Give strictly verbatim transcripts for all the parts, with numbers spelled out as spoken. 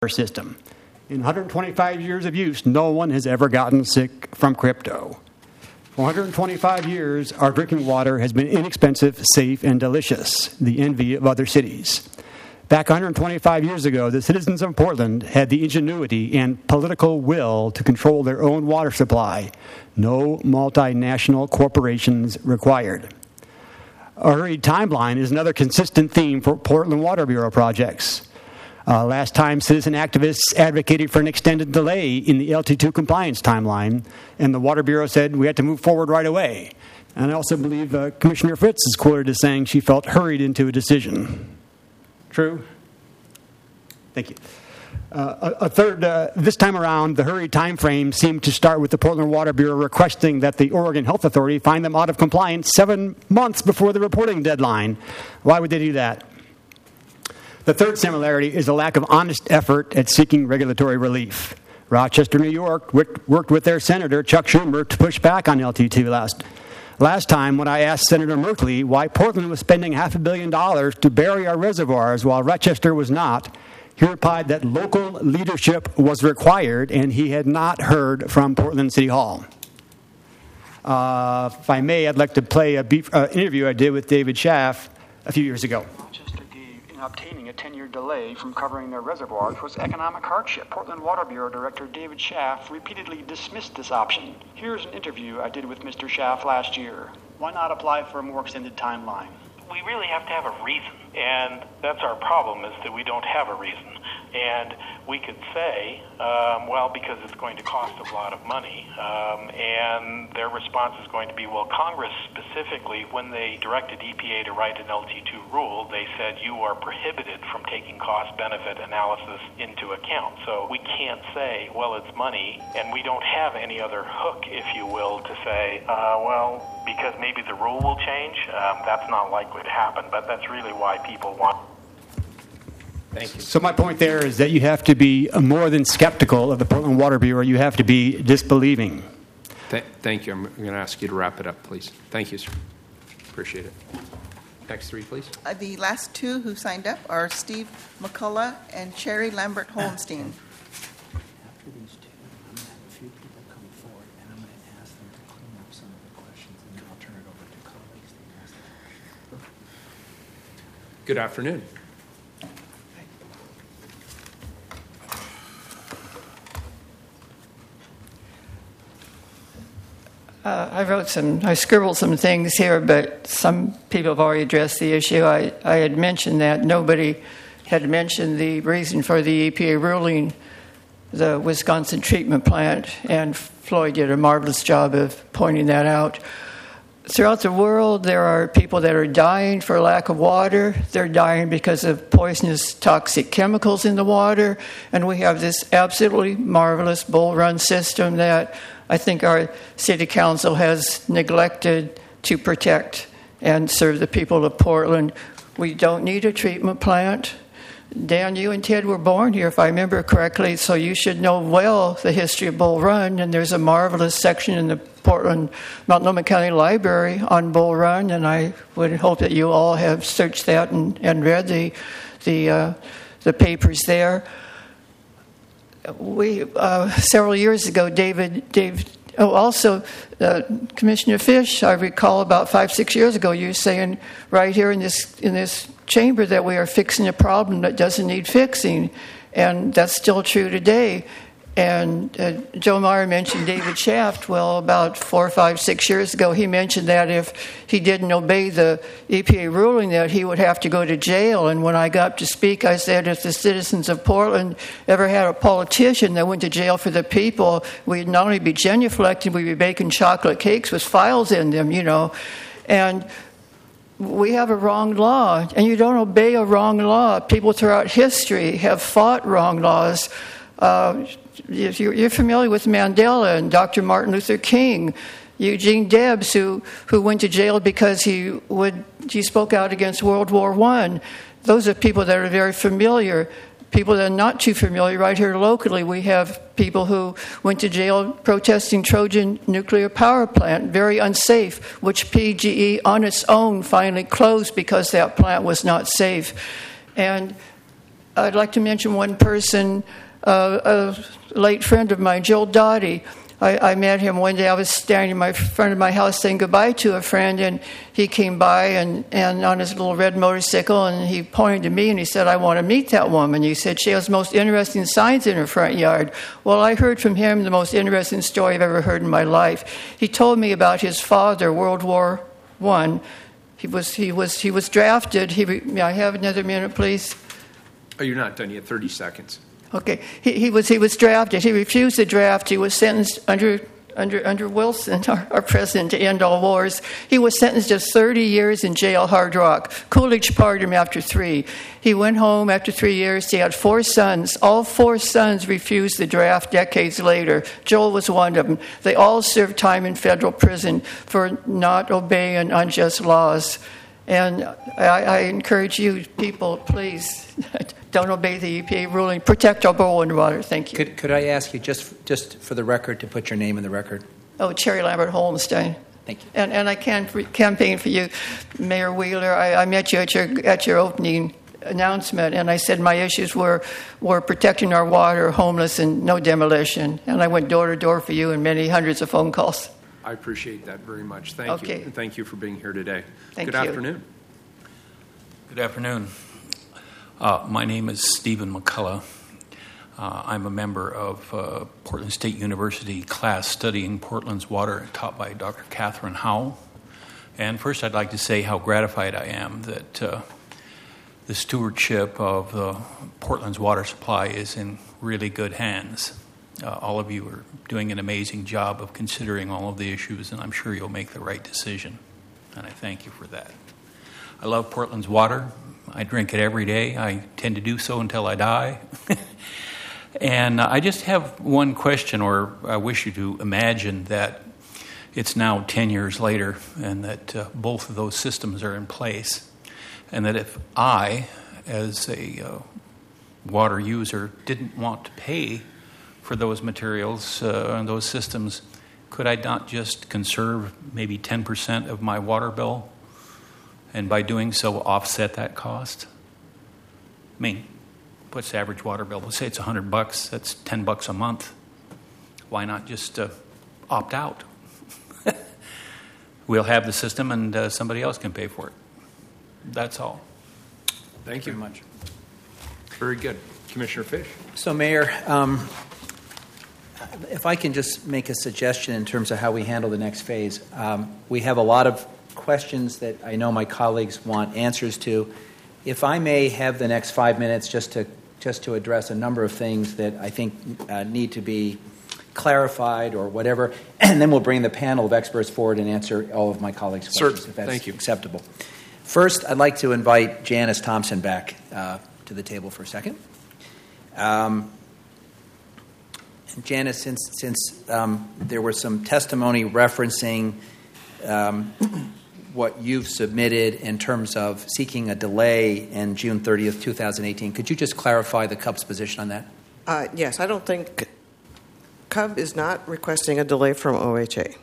system. In one hundred twenty-five years of use, no one has ever gotten sick from crypto. For one hundred twenty-five years, our drinking water has been inexpensive, safe, and delicious, the envy of other cities. Back one hundred twenty-five years ago, the citizens of Portland had the ingenuity and political will to control their own water supply. No multinational corporations required. A hurried timeline is another consistent theme for Portland Water Bureau projects. Uh, last time, citizen activists advocated for an extended delay in the L T two compliance timeline, and the Water Bureau said we had to move forward right away. And I also believe uh, Commissioner Fritz is quoted as saying she felt hurried into a decision. True? Thank you. Uh, a, a third, uh, this time around, the hurried time frame seemed to start with the Portland Water Bureau requesting that the Oregon Health Authority find them out of compliance seven months before the reporting deadline. Why would they do that? The third similarity is a lack of honest effort at seeking regulatory relief. Rochester, New York, worked with their Senator, Chuck Schumer, to push back on L T two last Last time, when I asked Senator Merkley why Portland was spending half a billion dollars to bury our reservoirs while Rochester was not, he replied that local leadership was required and he had not heard from Portland City Hall. Uh, if I may, I'd like to play an uh, interview I did with David Schaff a few years ago. Obtaining a ten-year delay from covering their reservoirs was economic hardship. Portland Water Bureau Director David Schaff repeatedly dismissed this option. Here's an interview I did with Mister Schaff last year. Why not apply for a more extended timeline? We really have to have a reason, and that's our problem, is that we don't have a reason. And we could say, um, well, because it's going to cost a lot of money, um, and their response is going to be, well, Congress specifically, when they directed E P A to write an L T two rule, they said you are prohibited from taking cost-benefit analysis into account. So we can't say, well, it's money, and we don't have any other hook, if you will, to say, uh, well, because maybe the rule will change. Um, that's not likely to happen, but that's really why people want. Thank you. So my point there is that you have to be more than skeptical of the Portland Water Bureau. You have to be disbelieving. Th- thank you. I'm going to ask you to wrap it up, please. Thank you, sir. Appreciate it. Next three, please. Uh, the last two who signed up are Steve McCullough and Cherry Lambert-Holmstein. After these two, I'm going to have a few people come forward, and I'm going to ask them to clean up some of the questions, and then I'll turn it over to colleagues to ask them. Good afternoon. Uh, I wrote some, I scribbled some things here, but some people have already addressed the issue. I, I had mentioned that nobody had mentioned the reason for the E P A ruling, the Wisconsin treatment plant, and Floyd did a marvelous job of pointing that out. Throughout the world, there are people that are dying for lack of water. They're dying because of poisonous, toxic chemicals in the water, and we have this absolutely marvelous Bull Run system that I think our city council has neglected to protect and serve the people of Portland. We don't need a treatment plant. Dan, you and Ted were born here, if I remember correctly, so you should know well the history of Bull Run, and there's a marvelous section in the Portland Multnomah County Library on Bull Run, and I would hope that you all have searched that and, and read the the uh, the papers there. We uh, several years ago, David, Dave. Oh, also, uh, Commissioner Fish. I recall about five, six years ago, you were saying right here in this in this chamber that we are fixing a problem that doesn't need fixing, and that's still true today. And uh, Joe Meyer mentioned David Schaff. Well, about four, five, six years ago, he mentioned that if he didn't obey the E P A ruling, that he would have to go to jail. And when I got up to speak, I said, if the citizens of Portland ever had a politician that went to jail for the people, we'd not only be genuflecting, we'd be baking chocolate cakes with files in them, you know. And we have a wrong law, and you don't obey a wrong law. People throughout history have fought wrong laws. Uh, if you're familiar with Mandela and Doctor Martin Luther King, Eugene Debs, who, who went to jail because he would he spoke out against World War One. Those are people that are very familiar. People that are not too familiar, right here locally, we have people who went to jail protesting Trojan nuclear power plant, very unsafe, which P G E on its own finally closed because that plant was not safe. And I'd like to mention one person, uh, a late friend of mine, Joel Dottie. I, I met him one day. I was standing in front of my house saying goodbye to a friend, and he came by and, and on his little red motorcycle, and he pointed to me and he said, "I want to meet that woman." He said, "She has the most interesting signs in her front yard." Well, I heard from him the most interesting story I've ever heard in my life. He told me about his father, World War One. He was he was he was drafted. He re- may I have another minute, please? Oh, you're not done yet. thirty seconds. Okay, he, he was he was drafted. He refused the draft. He was sentenced under under under Wilson, our, our president, to end all wars. He was sentenced to thirty years in jail, Hard Rock. Coolidge pardoned him after three. He went home after three years. He had four sons. All four sons refused the draft decades later. Joel was one of them. They all served time in federal prison for not obeying unjust laws. And I, I encourage you, people, please don't obey the E P A ruling. Protect our bowl and water. Thank you. Could, could I ask you, just just for the record, to put your name in the record? Oh, Cherry Lambert Holmstein. Thank you. And and I can campaign for you, Mayor Wheeler. I, I met you at your at your opening announcement, and I said my issues were were protecting our water, homeless, and no demolition. And I went door to door for you and many hundreds of phone calls. I appreciate that very much. Thank Okay. you. And thank you for being here today. Thank Good you. afternoon. Good afternoon. Uh, my name is Stephen McCullough. Uh, I'm a member of uh, Portland State University class studying Portland's water, taught by Doctor Catherine Howell. And first, I'd like to say how gratified I am that uh, the stewardship of uh, Portland's water supply is in really good hands. Uh, all of you are doing an amazing job of considering all of the issues, and I'm sure you'll make the right decision. And I thank you for that. I love Portland's water. I drink it every day. I tend to do so until I die. And I just have one question, or I wish you to imagine that it's now ten years later and that uh, both of those systems are in place, and that if I, as a uh, water user, didn't want to pay for those materials uh, and those systems, could I not just conserve maybe ten percent of my water bill, and by doing so offset that cost? I mean, what's the average water bill? Let's say it's one hundred bucks. That's ten bucks a month. Why not just uh, opt out? We'll have the system, and uh, somebody else can pay for it. That's all. Thank you very much. Very good. Commissioner Fish. So, Mayor, um, if I can just make a suggestion in terms of how we handle the next phase. Um, we have a lot of questions that I know my colleagues want answers to. If I may have the next five minutes just to just to address a number of things that I think uh, need to be clarified or whatever, and then we'll bring the panel of experts forward and answer all of my colleagues' questions, Sir, if that's thank you. acceptable. First, I'd like to invite Janice Thompson back uh, to the table for a second. Um, and Janice, since, since um, there was some testimony referencing um, what you've submitted in terms of seeking a delay in June thirtieth, twenty eighteen, could you just clarify the C U B's position on that? Uh, yes, I don't think C U B is not requesting a delay from O H A.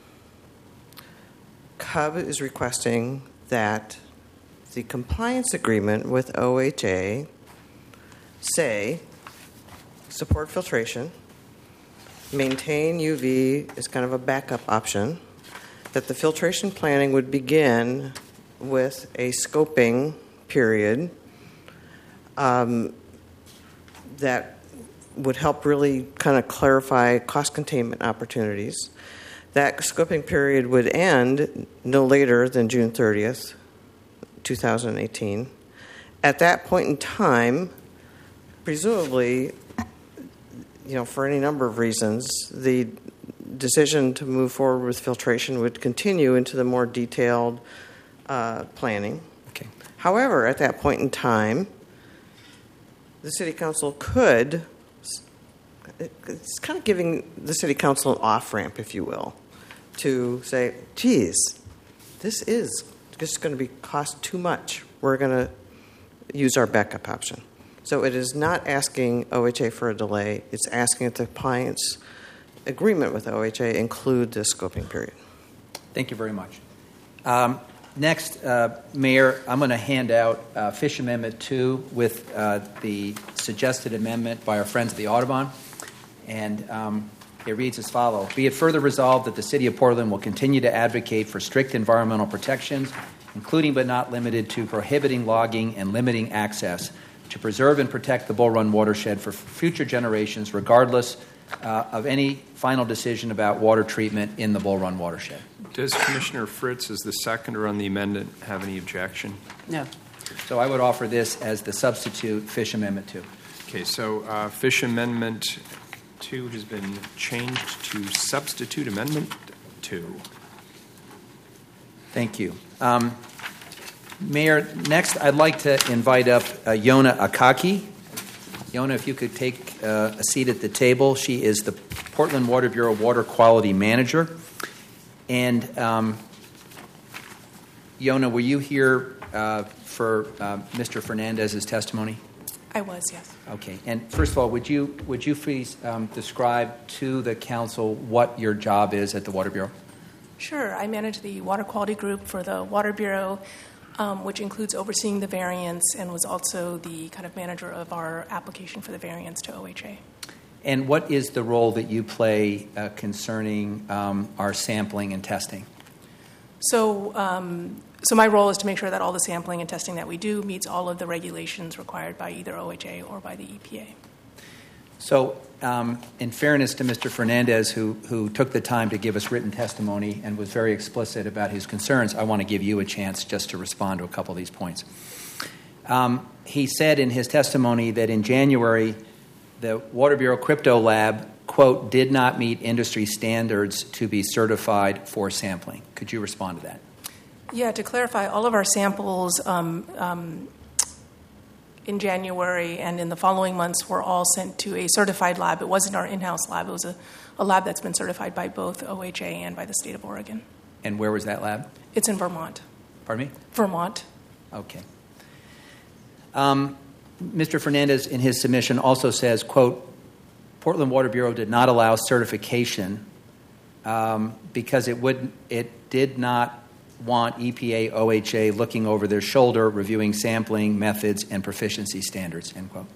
C U B is requesting that the compliance agreement with O H A say support filtration, maintain U V as kind of a backup option, that the filtration planning would begin with a scoping period um, that would help really kind of clarify cost containment opportunities. That scoping period would end no later than June thirtieth, twenty eighteen. At that point in time, presumably, you know, for any number of reasons, the decision to move forward with filtration would continue into the more detailed uh, planning. Okay. However, at that point in time, the City Council could, it's kind of giving the City Council an off-ramp, if you will, to say, geez, this is just going to be cost too much. We're going to use our backup option. So it is not asking O H A for a delay. It's asking that the compliance agreement with O H A include this scoping period. Thank you very much. Um, next, uh, Mayor, I'm going to hand out uh, Fish Amendment two with uh, the suggested amendment by our friends at the Audubon. And um, it reads as follows. Be it further resolved that the City of Portland will continue to advocate for strict environmental protections, including but not limited to prohibiting logging and limiting access, to preserve and protect the Bull Run watershed for future generations, regardless uh, of any final decision about water treatment in the Bull Run watershed. Does Commissioner Fritz, as the seconder on the amendment, have any objection? No. So I would offer this as the substitute Fish Amendment two. Okay, so uh, Fish Amendment two has been changed to substitute Amendment two. Thank you. Um, Mayor, next I'd like to invite up uh, Yona Akaki. Yona, if you could take uh, a seat at the table. She is the Portland Water Bureau Water Quality Manager. And um, Yona, were you here uh, for uh, Mister Fernandez's testimony? I was, yes. Okay. And first of all, would you would you please um, describe to the council what your job is at the Water Bureau? Sure. I manage the water quality group for the Water Bureau, um, which includes overseeing the variance, and was also the kind of manager of our application for the variance to O H A. And what is the role that you play uh, concerning um, our sampling and testing? So, um, so my role is to make sure that all the sampling and testing that we do meets all of the regulations required by either O H A or by the E P A. So, um, in fairness to Mister Fernandez, who, who took the time to give us written testimony and was very explicit about his concerns, I want to give you a chance just to respond to a couple of these points. Um, he said in his testimony that in January, the Water Bureau Crypto Lab, quote, did not meet industry standards to be certified for sampling. Could you respond to that? Yeah, to clarify, all of our samples um, um, in January and in the following months were all sent to a certified lab. It wasn't our in-house lab. It was a, a lab that's been certified by both O H A and by the state of Oregon. And where was that lab? It's in Vermont. Pardon me? Vermont. Okay. Um, Mister Fernandez, in his submission, also says, quote, Portland Water Bureau did not allow certification um, because it would it did not want E P A, O H A looking over their shoulder, reviewing sampling methods and proficiency standards, end quote.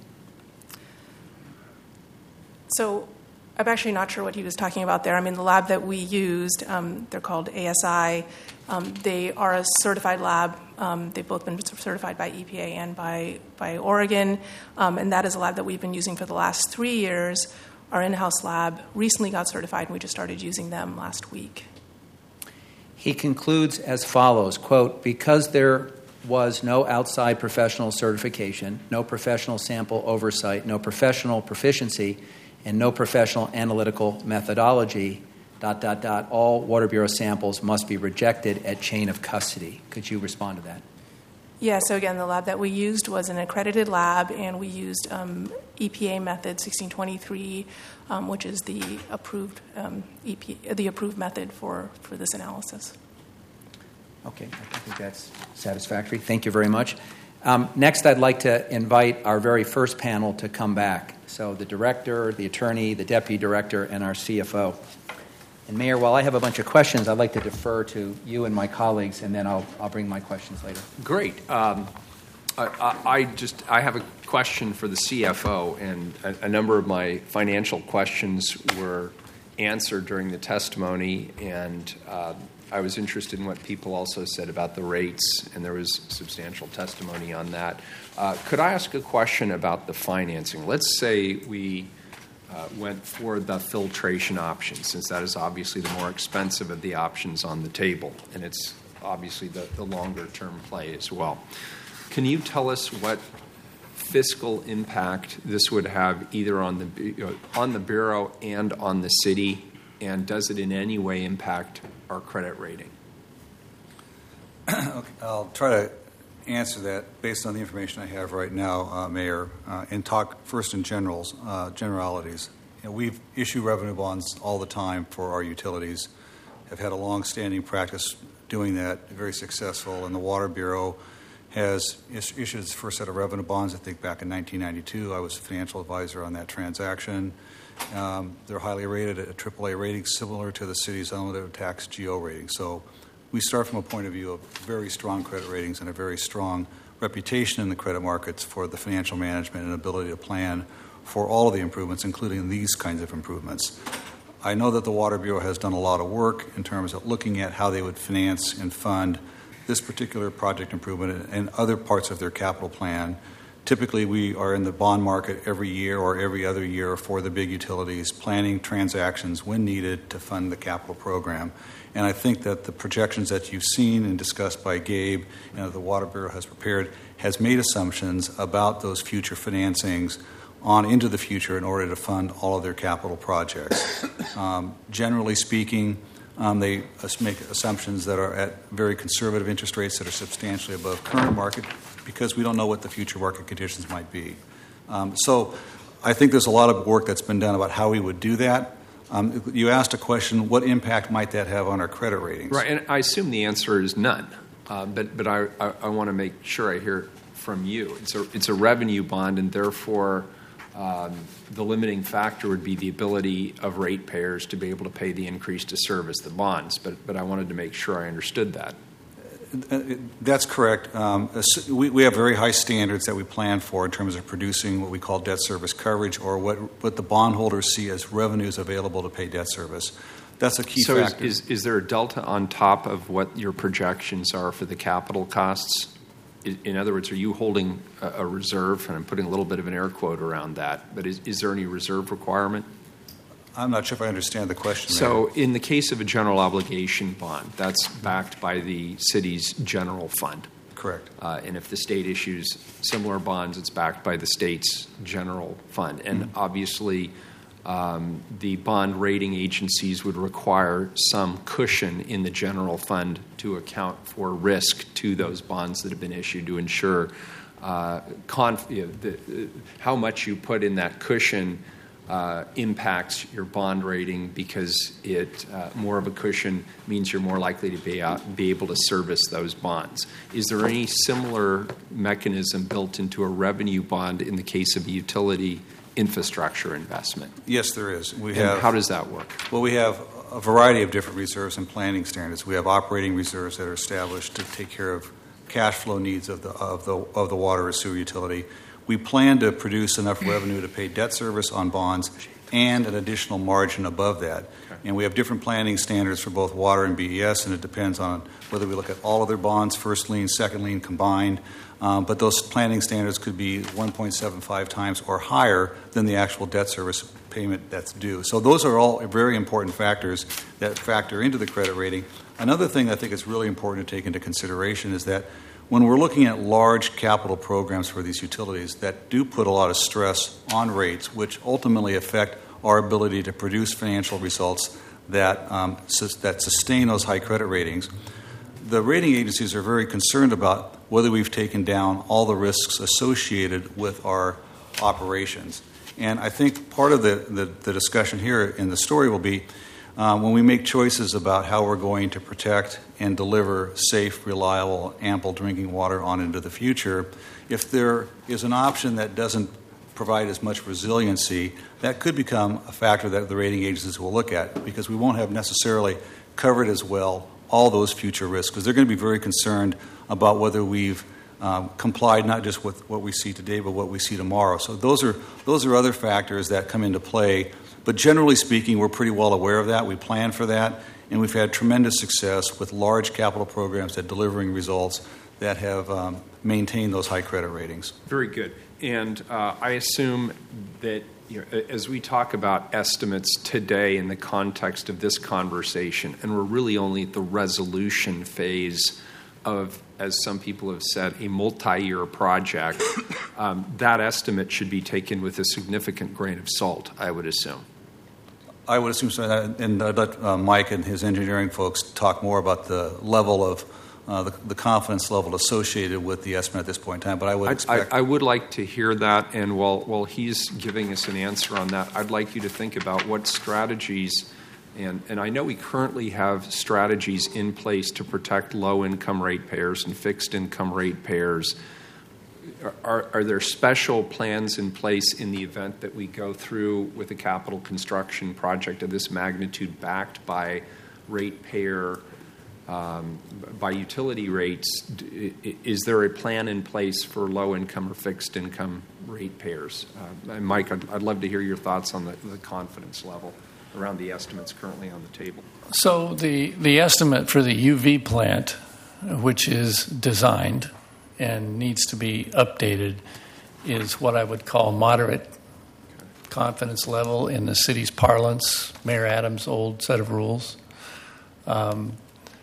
So I'm actually not sure what he was talking about there. I mean, the lab that we used, um, they're called A S I. Um, they are a certified lab. Um, they've both been certified by E P A and by, by Oregon, um, and that is a lab that we've been using for the last three years. Our in-house lab recently got certified, and we just started using them last week. He concludes as follows, quote, because there was no outside professional certification, no professional sample oversight, no professional proficiency, and no professional analytical methodology, dot, dot, dot, all Water Bureau samples must be rejected at chain of custody. Could you respond to that? Yeah, so again, the lab that we used was an accredited lab, and we used um, E P A method sixteen twenty-three, um, which is the approved um, E P A, the approved method for, for this analysis. Okay, I think that's satisfactory. Thank you very much. Um, next, I'd like to invite our very first panel to come back. So the director, the attorney, the deputy director, and our C F O. And Mayor, while I have a bunch of questions, I'd like to defer to you and my colleagues, and then I'll I'll bring my questions later. Great. Um, I, I, I just I have a question for the C F O, and a, a number of my financial questions were answered during the testimony, and uh, I was interested in what people also said about the rates, and there was substantial testimony on that. Uh, could I ask a question about the financing? Let's say we uh, went for the filtration option, since that is obviously the more expensive of the options on the table, and it's obviously the, the longer-term play as well. Can you tell us what fiscal impact this would have either on the you know, on the Bureau and on the city, and does it in any way impact our credit rating? Okay, I'll try to answer that based on the information I have right now, uh, Mayor, uh, and talk first in generals, uh, generalities. You know, we've issued revenue bonds all the time for our utilities, have had a long-standing practice doing that, very successful, and the Water Bureau has is- issued its first set of revenue bonds, I think, back in nineteen ninety-two. I was a financial advisor on that transaction. Um, they're highly rated at a triple A rating, similar to the city's unlimited tax G O rating. So we start from a point of view of very strong credit ratings and a very strong reputation in the credit markets for the financial management and ability to plan for all of the improvements, including these kinds of improvements. I know that the Water Bureau has done a lot of work in terms of looking at how they would finance and fund this particular project improvement and other parts of their capital plan. Typically, we are in the bond market every year or every other year for the big utilities, planning transactions when needed to fund the capital program. And I think that the projections that you've seen and discussed by Gabe and that the Water Bureau has prepared has made assumptions about those future financings on into the future in order to fund all of their capital projects. Um, generally speaking, um, they make assumptions that are at very conservative interest rates that are substantially above current market because we don't know what the future market conditions might be. Um, so I think there's a lot of work that's been done about how we would do that. Um, you asked a question, what impact might that have on our credit ratings? Right, and I assume the answer is none. Uh, but but I, I, I want to make sure I hear from you. It's a, it's a revenue bond, and therefore Um, the limiting factor would be the ability of ratepayers to be able to pay the increase to service the bonds. But but I wanted to make sure I understood that. That's correct. Um, we, we have very high standards that we plan for in terms of producing what we call debt service coverage, or what, what the bondholders see as revenues available to pay debt service. That's a key so factor. So is, is, is there a delta on top of what your projections are for the capital costs? In other words, are you holding a reserve? And I'm putting a little bit of an air quote around that. But is, is there any reserve requirement? I'm not sure if I understand the question. So there. In the case of a general obligation bond, that's backed by the city's general fund. Correct. Uh, and if the state issues similar bonds, it's backed by the state's general fund. And mm-hmm. obviously, um, the bond rating agencies would require some cushion in the general fund to account for risk to those bonds that have been issued to ensure uh, conf- you know, the, uh, how much you put in that cushion uh, impacts your bond rating, because it uh, more of a cushion means you're more likely to be, out, be able to service those bonds. Is there any similar mechanism built into a revenue bond in the case of a utility infrastructure investment? Yes, there is. We and have. How does that work? Well, we have a variety of different reserves and planning standards. We have operating reserves that are established to take care of cash flow needs of the of the of the water or sewer utility. We plan to produce enough revenue to pay debt service on bonds and an additional margin above that. Okay. And we have different planning standards for both water and B E S, and it depends on whether we look at all of their bonds, first lien, second lien combined. Um, but those planning standards could be one point seven five times or higher than the actual debt service payment that's due. So those are all very important factors that factor into the credit rating. Another thing I think is really important to take into consideration is that when we're looking at large capital programs for these utilities that do put a lot of stress on rates, which ultimately affect our ability to produce financial results that um, sus- that sustain those high credit ratings, the rating agencies are very concerned about whether we've taken down all the risks associated with our operations. And I think part of the, the, the discussion here in the story will be um, when we make choices about how we're going to protect and deliver safe, reliable, ample drinking water on into the future, if there is an option that doesn't provide as much resiliency, that could become a factor that the rating agencies will look at, because we won't have necessarily covered as well all those future risks, because they're going to be very concerned about whether we've um, complied not just with what we see today, but what we see tomorrow. So those are those are other factors that come into play. But generally speaking, we're pretty well aware of that. We plan for that, and we've had tremendous success with large capital programs at delivering results that have um, maintained those high credit ratings. Very good. And uh, I assume that, you know, as we talk about estimates today in the context of this conversation, and we're really only at the resolution phase of, as some people have said, a multi-year project, um, that estimate should be taken with a significant grain of salt, I would assume. I would assume so, and I'd let uh, Mike and his engineering folks talk more about the level of Uh, the, the confidence level associated with the estimate at this point in time, but I would I, expect... I, I would like to hear that, and while, while he's giving us an answer on that, I'd like you to think about what strategies, and, and I know we currently have strategies in place to protect low-income ratepayers and fixed-income ratepayers. Are, are, are there special plans in place in the event that we go through with a capital construction project of this magnitude backed by ratepayer um, by utility rates, d- is there a plan in place for low-income or fixed-income ratepayers? Uh, and Mike, I'd, I'd love to hear your thoughts on the, the confidence level around the estimates currently on the table. So the, the estimate for the U V plant, which is designed and needs to be updated, is what I would call moderate confidence level in the city's parlance, Mayor Adams' old set of rules, um,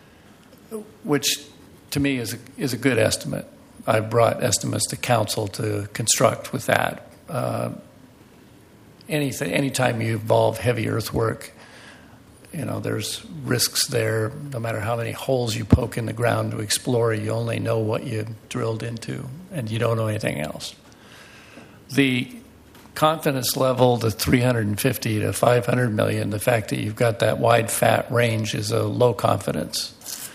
which to me is a, is a good estimate. I've brought estimates to council to construct with that. Uh, anything, anytime you involve heavy earthwork, you know, there's risks there. No matter how many holes you poke in the ground to explore, you only know what you drilled into, and you don't know anything else. The confidence level, the three hundred fifty to five hundred million, the fact that you've got that wide, fat range is a low confidence.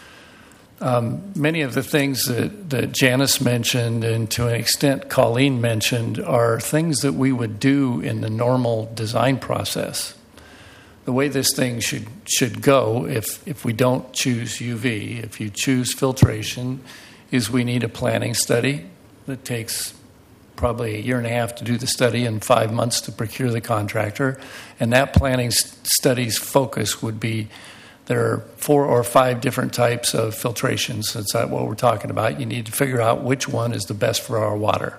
Um, many of the things that, that Janice mentioned, and to an extent Colleen mentioned, are things that we would do in the normal design process. The way this thing should should go, if if we don't choose U V, if you choose filtration, is we need a planning study that takes probably a year and a half to do the study and five months to procure the contractor. And that planning study's focus would be there are four or five different types of filtrations. That's what we're talking about. You need to figure out which one is the best for our water.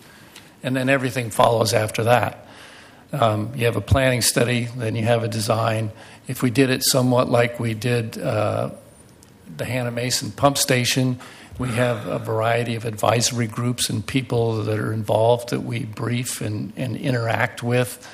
And then everything follows after that. Um, you have a planning study, then you have a design. If we did it somewhat like we did uh, the Hannah Mason pump station, we have a variety of advisory groups and people that are involved that we brief and, and interact with.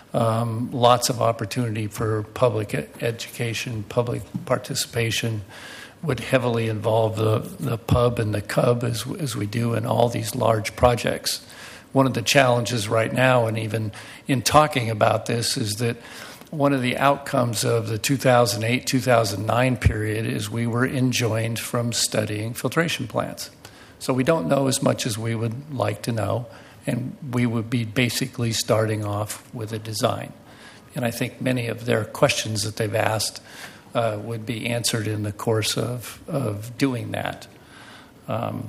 Um, lots of opportunity for public education, public participation. Would heavily involve the, the pub and the cub as, as we do in all these large projects. One of the challenges right now, and even in talking about this, is that one of the outcomes of the two thousand eight two thousand nine period is we were enjoined from studying filtration plants. So we don't know as much as we would like to know, and we would be basically starting off with a design. And I think many of their questions that they've asked uh, would be answered in the course of, of doing that. Um,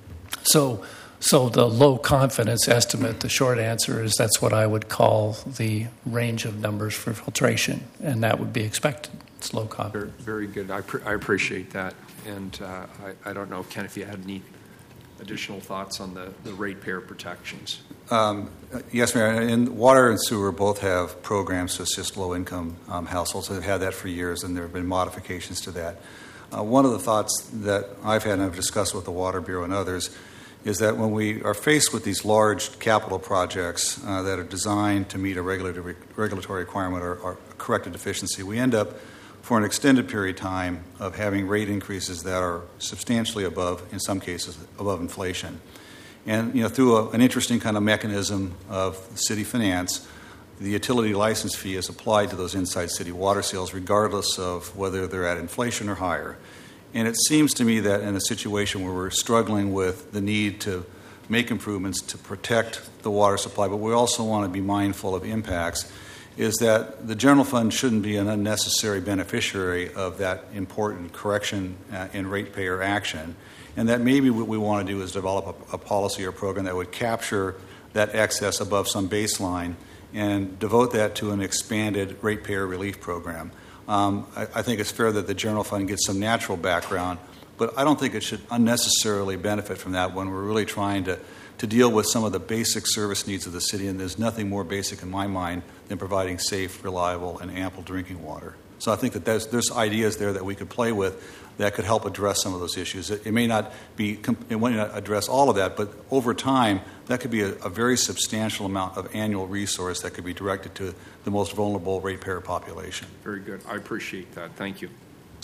so... So the low confidence estimate, the short answer is that's what I would call the range of numbers for filtration, and that would be expected. It's low confidence. Very, very good. I, pre- I appreciate that. And uh, I, I don't know, Ken, if you had any additional thoughts on the, the ratepayer protections. Um, yes, Mayor. And water and sewer both have programs to assist low-income um, households. They've had that for years, and there have been modifications to that. Uh, one of the thoughts that I've had and I've discussed with the Water Bureau and others is that when we are faced with these large capital projects uh, that are designed to meet a regulatory, regulatory requirement or, or correct a deficiency, we end up for an extended period of time of having rate increases that are substantially above, in some cases, above inflation. And you know, through a, an interesting kind of mechanism of city finance, the utility license fee is applied to those inside city water sales regardless of whether they're at inflation or higher. And it seems to me that in a situation where we're struggling with the need to make improvements to protect the water supply, but we also want to be mindful of impacts, is that the general fund shouldn't be an unnecessary beneficiary of that important correction uh, in ratepayer action. And that maybe what we want to do is develop a, a policy or program that would capture that excess above some baseline and devote that to an expanded ratepayer relief program. Um, I, I think it's fair that the general fund gets some natural background, but I don't think it should unnecessarily benefit from that when we're really trying to, to deal with some of the basic service needs of the city, and there's nothing more basic in my mind than providing safe, reliable, and ample drinking water. So I think that there's, there's ideas there that we could play with that could help address some of those issues. It, it may not be, it may not address all of that, but over time, that could be a, a very substantial amount of annual resource that could be directed to the most vulnerable ratepayer population. Very good. I appreciate that. Thank you.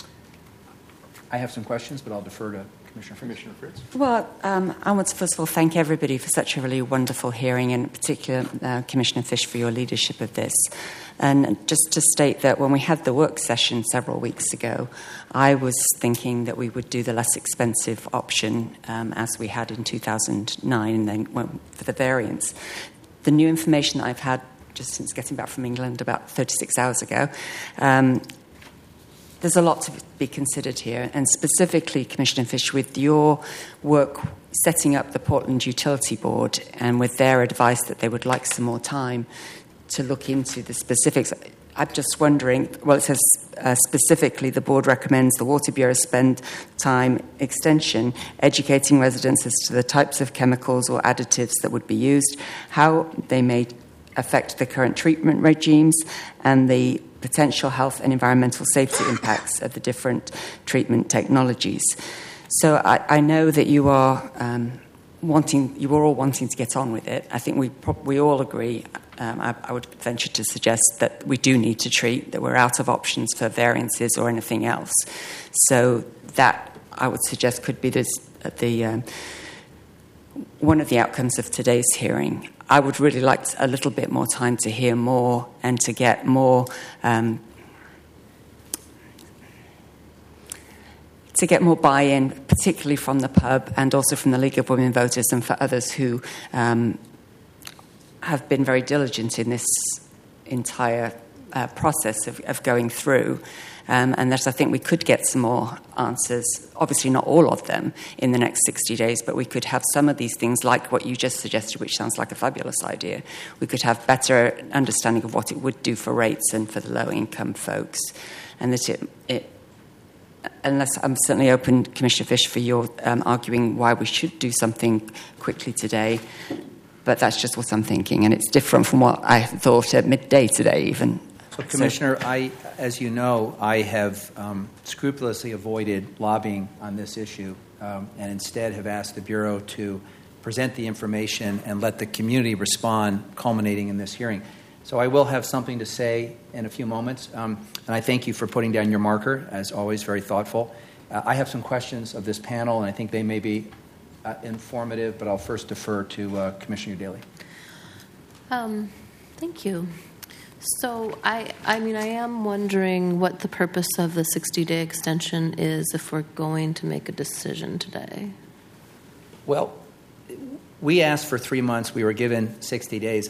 I have some questions, but I'll defer to Commissioner Commissioner Fritz. Well, um, I want to first of all thank everybody for such a really wonderful hearing, and in particular uh, Commissioner Fish for your leadership of this. And just to state that when we had the work session several weeks ago, I was thinking that we would do the less expensive option um, as we had in two thousand nine, and then went for the variance. The new information that I've had just since getting back from England about thirty-six hours ago, um, there's a lot to be considered here, and specifically, Commissioner Fish, with your work setting up the Portland Utility Board and with their advice that they would like some more time to look into the specifics. I'm just wondering, well, it says uh, specifically the board recommends the Water Bureau spend time extension educating residents as to the types of chemicals or additives that would be used, how they may affect the current treatment regimes, and the potential health and environmental safety impacts of the different treatment technologies. So I, I know that you are um, wanting, you are all wanting to get on with it. I think we pro- we all agree. Um, I, I would venture to suggest that we do need to treat, that we're out of options for variances or anything else. So that, I would suggest, could be this, the um, one of the outcomes of today's hearing. I would really like a little bit more time to hear more and to get more um, to get more buy-in, particularly from the pub and also from the League of Women Voters and for others who um, have been very diligent in this entire uh, process of, of going through. Um, and that I think we could get some more answers, obviously not all of them, in the next sixty days, but we could have some of these things like what you just suggested, which sounds like a fabulous idea. We could have better understanding of what it would do for rates and for the low-income folks. And that it, it unless I'm certainly open, Commissioner Fish, for your um, arguing why we should do something quickly today, but that's just what I'm thinking, and it's different from what I thought at midday today even. So, Commissioner, so, I, as you know, I have um, scrupulously avoided lobbying on this issue um, and instead have asked the Bureau to present the information and let the community respond, culminating in this hearing. So I will have something to say in a few moments, um, and I thank you for putting down your marker, as always, very thoughtful. Uh, I have some questions of this panel, and I think they may be uh, informative, but I'll first defer to uh, Commissioner Daly. Um, thank you. So I, I mean, I am wondering what the purpose of the sixty-day extension is if we're going to make a decision today. Well, we asked for three months. We were given sixty days.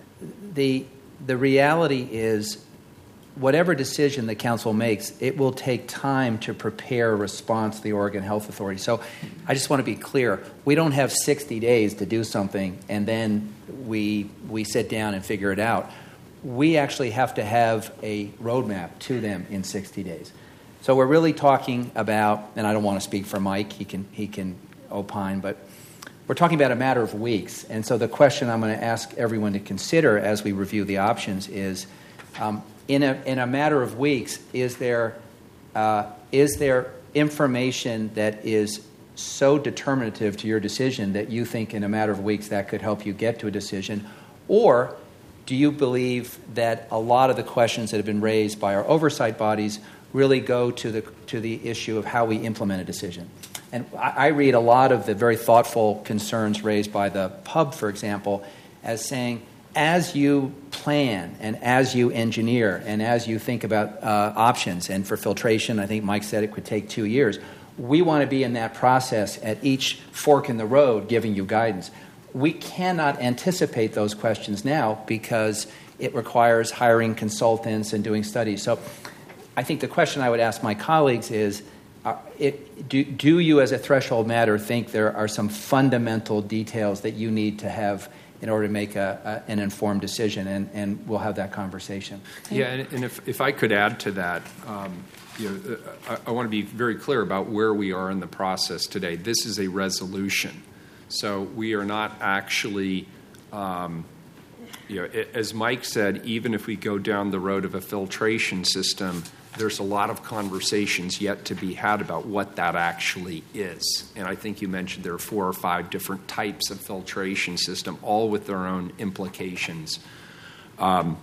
The the reality is, whatever decision the council makes, it will take time to prepare a response to the Oregon Health Authority. So I just want to be clear. We don't have sixty days to do something, and then we we sit down and figure it out. We actually have to have a roadmap to them in sixty days. So we're really talking about, and I don't want to speak for Mike, he can he can opine, but we're talking about a matter of weeks. And so the question I'm going to ask everyone to consider as we review the options is, um, in a in a matter of weeks, is there uh, is there information that is so determinative to your decision that you think in a matter of weeks that could help you get to a decision, or do you believe that a lot of the questions that have been raised by our oversight bodies really go to the to the issue of how we implement a decision? And I, I read a lot of the very thoughtful concerns raised by the pub, for example, as saying, as you plan and as you engineer and as you think about uh, options, and for filtration, I think Mike said it could take two years, we want to be in that process at each fork in the road giving you guidance. We cannot anticipate those questions now because it requires hiring consultants and doing studies. So I think the question I would ask my colleagues is, uh, it, do, do you as a threshold matter think there are some fundamental details that you need to have in order to make a, a, an informed decision? And, and we'll have that conversation. Yeah, and, and if, if I could add to that, um, you know, I, I want to be very clear about where we are in the process today. This is a resolution. So we are not actually, um, you know, as Mike said, even if we go down the road of a filtration system, there's a lot of conversations yet to be had about what that actually is. And I think you mentioned there are four or five different types of filtration system, all with their own implications. Um,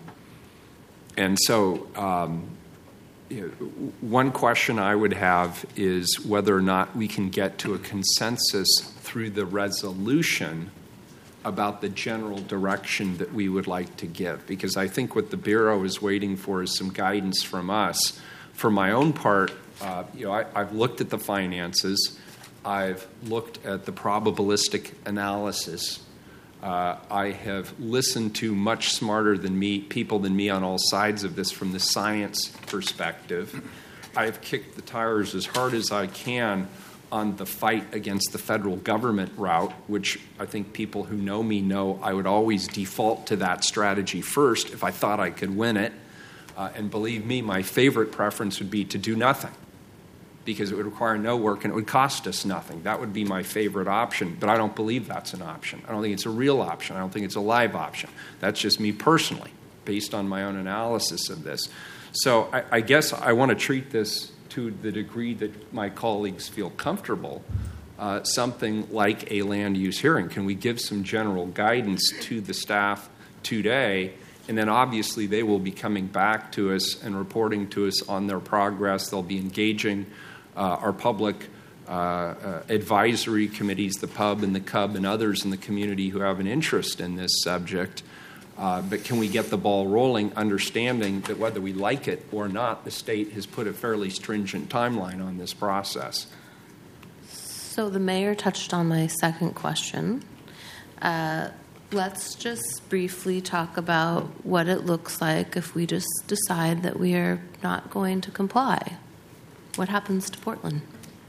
and so um, you know, one question I would have is whether or not we can get to a consensus through the resolution about the general direction that we would like to give. Because I think what the Bureau is waiting for is some guidance from us. For my own part, uh, you know, I, I've looked at the finances. I've looked at the probabilistic analysis. Uh, I have listened to much smarter than me, people than me on all sides of this from the science perspective. I've kicked the tires as hard as I can on the fight against the federal government route, which I think people who know me know I would always default to that strategy first if I thought I could win it. Uh, and believe me, my favorite preference would be to do nothing, because it would require no work and it would cost us nothing. That would be my favorite option, but I don't believe that's an option. I don't think it's a real option. I don't think it's a live option. That's just me personally, based on my own analysis of this. So I, I guess I want to treat this to the degree that my colleagues feel comfortable, uh, something like a land use hearing. Can we give some general guidance to the staff today? And then obviously they will be coming back to us and reporting to us on their progress. They'll be engaging uh, our public uh, uh, advisory committees, the P U B and the C U B and others in the community who have an interest in this subject. Uh, but can we get the ball rolling, understanding that whether we like it or not, the state has put a fairly stringent timeline on this process? So the mayor touched on my second question. Uh, let's just briefly talk about what it looks like if we just decide that we are not going to comply. What happens to Portland?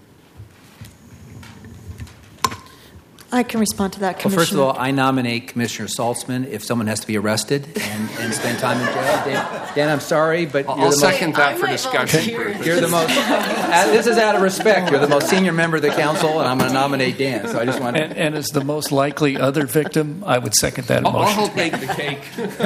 I can respond to that, Well, Commissioner. first of all, I nominate Commissioner Saltzman if someone has to be arrested and, and spend time in jail. Dan, Dan I'm sorry, but I'll, you're I'll the second most, that for discussion purposes. You're the most. uh, this is out of respect. You're the most senior member of the council, and I'm going to nominate Dan. So I just want. And, and as the most likely other victim, I would second that I'll, motion. I'll help bake the cake.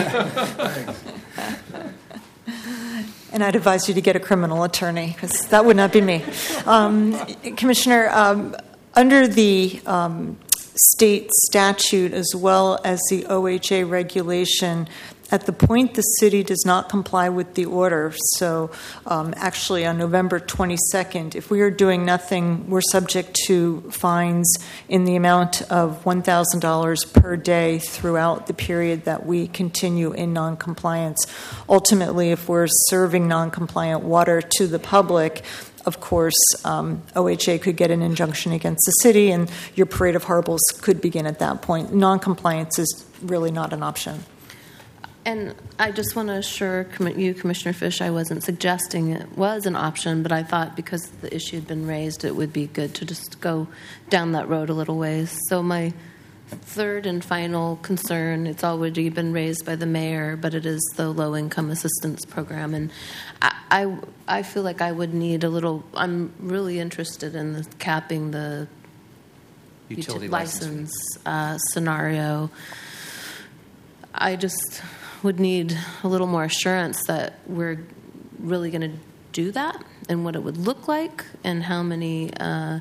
And I'd advise you to get a criminal attorney, because that would not be me. Um, Commissioner, um, under the um, state statute as well as the O H A regulation, at the point the city does not comply with the order, so um, actually on November twenty-second, if we are doing nothing, we're subject to fines in the amount of one thousand dollars per day throughout the period that we continue in noncompliance. Ultimately, if we're serving noncompliant water to the public, of course, um, O H A could get an injunction against the city, and your parade of horribles could begin at that point. Noncompliance is really not an option. And I just want to assure you, Commissioner Fish, I wasn't suggesting it was an option, but I thought because the issue had been raised, it would be good to just go down that road a little ways. So my third and final concern, it's already been raised by the mayor, but it is the low-income assistance program. And I, I, I feel like I would need a little, I'm really interested in the capping the Utility license uh, scenario. I just would need a little more assurance that we're really going to do that and what it would look like and how many uh,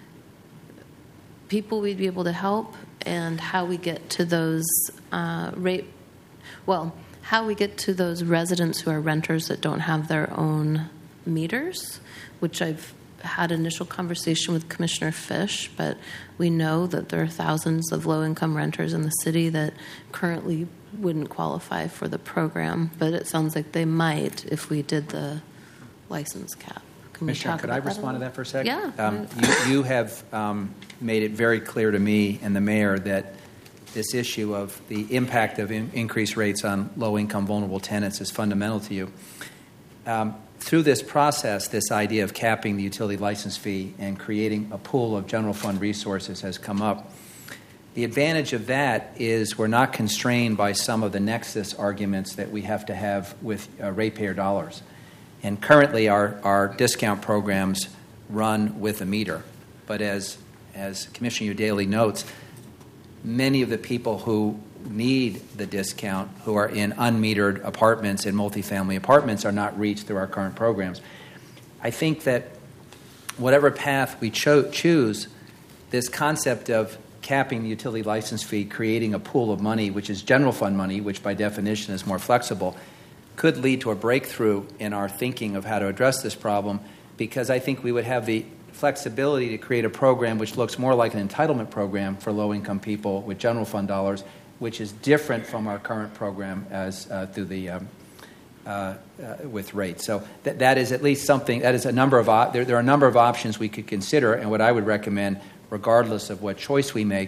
people we'd be able to help and how we get to those uh, rate, well, how we get to those residents who are renters that don't have their own meters, which I've had initial conversation with Commissioner Fish, but we know that there are thousands of low-income renters in the city that currently wouldn't qualify for the program, but it sounds like they might if we did the license cap. Can we Commissioner, talk could about I that respond a to that for a second? Yeah. Um, you, you have um, made it very clear to me and the mayor that this issue of the impact of in, increased rates on low-income vulnerable tenants is fundamental to you. Um, through this process, this idea of capping the utility license fee and creating a pool of general fund resources has come up. The advantage of that is we're not constrained by some of the nexus arguments that we have to have with uh, ratepayer dollars. And currently our, our discount programs run with a meter. But as, as Commissioner Udaley notes, many of the people who need the discount, who are in unmetered apartments and multifamily apartments, are not reached through our current programs. I think that whatever path we cho- choose, this concept of capping the utility license fee, creating a pool of money, which is general fund money, which by definition is more flexible, could lead to a breakthrough in our thinking of how to address this problem, because I think we would have the flexibility to create a program which looks more like an entitlement program for low-income people with general fund dollars, which is different from our current program as uh, through the um, uh, uh, with rates. So that that is at least something. That is a number of op- there, there are a number of options we could consider, and what I would recommend, regardless of what choice we make,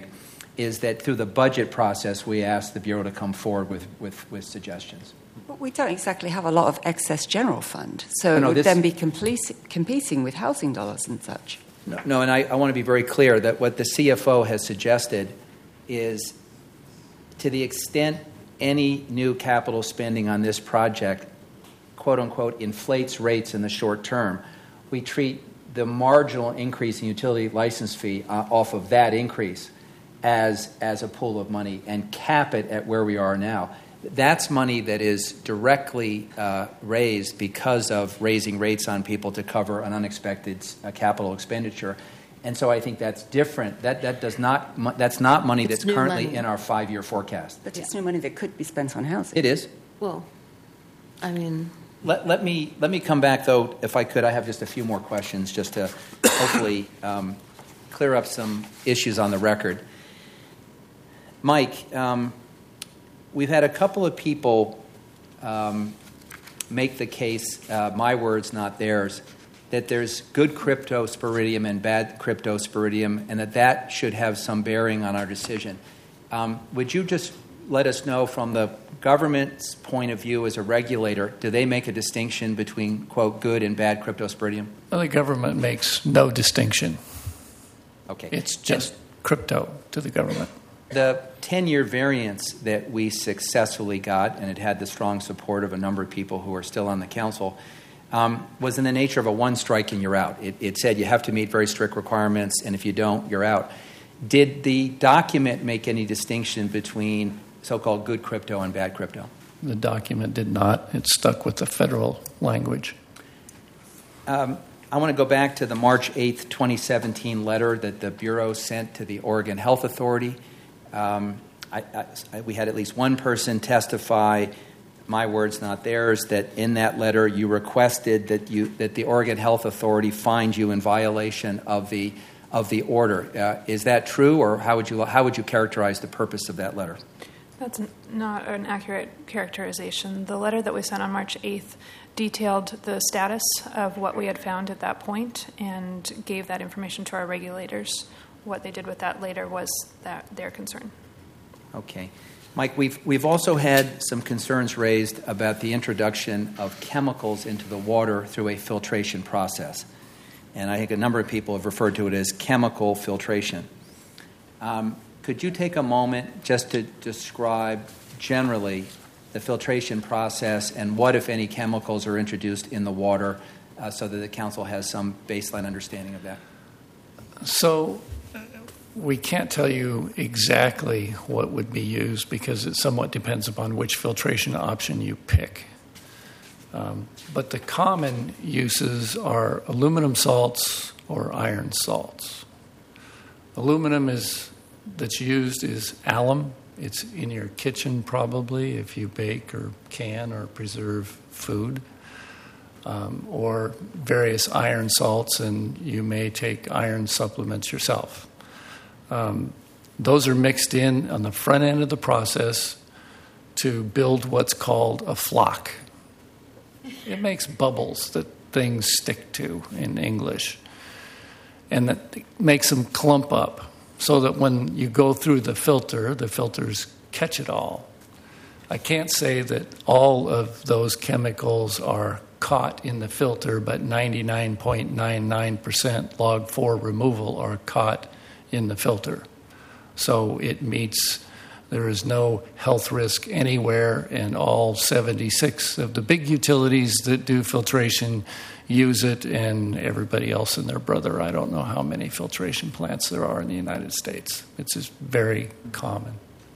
is that through the budget process, we ask the Bureau to come forward with, with, with suggestions. But we don't exactly have a lot of excess general fund, so No, no, it would this- then be complete, competing with housing dollars and such. No, no and I, I want to be very clear that what the C F O has suggested is, to the extent any new capital spending on this project, quote-unquote, inflates rates in the short term, we treat the marginal increase in utility license fee uh, off of that increase as, as a pool of money and cap it at where we are now. That's money that is directly uh, raised because of raising rates on people to cover an unexpected uh, capital expenditure. And so I think that's different. That that does not mo- that's not money It's that's new currently money. in our five-year forecast. But it's new money that could be spent on housing. It is. Well, I mean, Let, let me let me come back, though, if I could. I have just a few more questions just to hopefully um, clear up some issues on the record. Mike, um, we've had a couple of people um, make the case, uh, my words, not theirs, that there's good cryptosporidium and bad cryptosporidium, and that that should have some bearing on our decision. Um, would you just let us know, from the government's point of view as a regulator, do they make a distinction between, quote, good and bad cryptosporidium? Well, the government makes no distinction. Okay. It's just crypto to the government. The ten-year variance that we successfully got, and it had the strong support of a number of people who are still on the council, um, was in the nature of a one strike and you're out. It, it said you have to meet very strict requirements, and if you don't, you're out. Did the document make any distinction between so-called good crypto and bad crypto? The document did not. It stuck with the federal language. Um, I want to go back to the March eighth, twenty seventeen letter that the Bureau sent to the Oregon Health Authority. Um, I, I, we had at least one person testify, my words, not theirs, that in that letter you requested that you that the Oregon Health Authority find you in violation of the of the order. Uh, is that true, or how would you how would you characterize the purpose of that letter? That's n- not an accurate characterization. The letter that we sent on March eighth detailed the status of what we had found at that point and gave that information to our regulators. What they did with that later was that their concern. Okay. Mike, we've, we've also had some concerns raised about the introduction of chemicals into the water through a filtration process. And I think a number of people have referred to it as chemical filtration. Um, could you take a moment just to describe generally the filtration process and what, if any, chemicals are introduced in the water uh, so that the council has some baseline understanding of that? So we can't tell you exactly what would be used because it somewhat depends upon which filtration option you pick. Um, but the common uses are aluminum salts or iron salts. Aluminum is that's used is alum. It's in your kitchen probably if you bake or can or preserve food. Um, or various iron salts, and you may take iron supplements yourself. Um, those are mixed in on the front end of the process to build what's called a flock. It makes bubbles that things stick to in English, and that makes them clump up so that when you go through the filter, the filters catch it all. I can't say that all of those chemicals are caught in the filter, but ninety-nine point nine nine percent log four removal are caught in the filter. So it meets, there is no health risk anywhere, and all seventy-six of the big utilities that do filtration use it, and everybody else and their brother. I don't know how many filtration plants there are in the United States. It's just very common.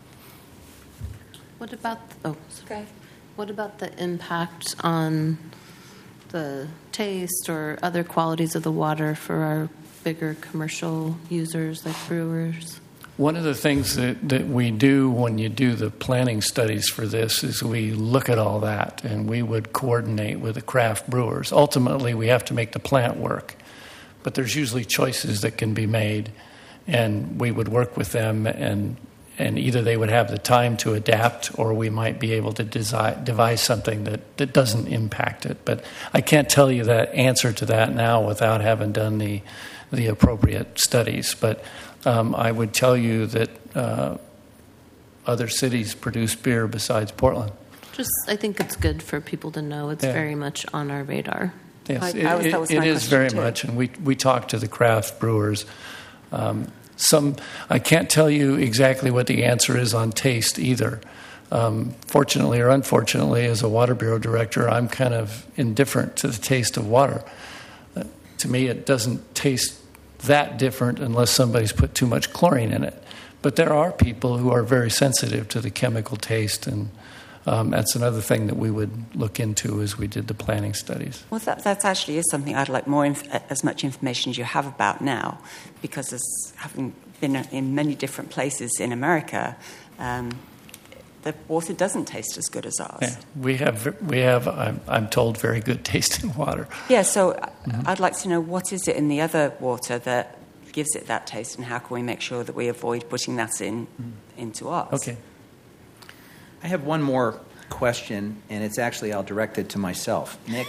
what about, oh, sorry. What about the impact on the taste or other qualities of the water for our bigger commercial users like brewers? One of the things that, that we do when you do the planning studies for this is we look at all that, and we would coordinate with the craft brewers. Ultimately, we have to make the plant work, but there's usually choices that can be made, and we would work with them, and and either they would have the time to adapt, or we might be able to desi- devise something that, that doesn't impact it. But I can't tell you the answer to that now without having done the the appropriate studies. But Um, I would tell you that uh, other cities produce beer besides Portland. Just, I think it's good for people to know it's Yeah. very much on our radar. Yes, I- it, I was- that it- was it my is question, very too. much, and we we talk to the craft brewers. Um, some I can't tell you exactly what the answer is on taste either. Um, fortunately or unfortunately, as a Water Bureau director, I'm kind of indifferent to the taste of water. Uh, to me, it doesn't taste that different unless somebody's put too much chlorine in it. But there are people who are very sensitive to the chemical taste, and um, that's another thing that we would look into as we did the planning studies. Well, that, that actually is something I'd like more, inf- as much information as you have about now, because as having been in many different places in America, um, the water doesn't taste as good as ours. Yeah, we have, we have. I'm, I'm told, very good tasting water. Yeah, so Mm-hmm. I'd like to know what is it in the other water that gives it that taste, and how can we make sure that we avoid putting that in into ours? Okay. I have one more question, and it's actually, I'll direct it to myself. Nick,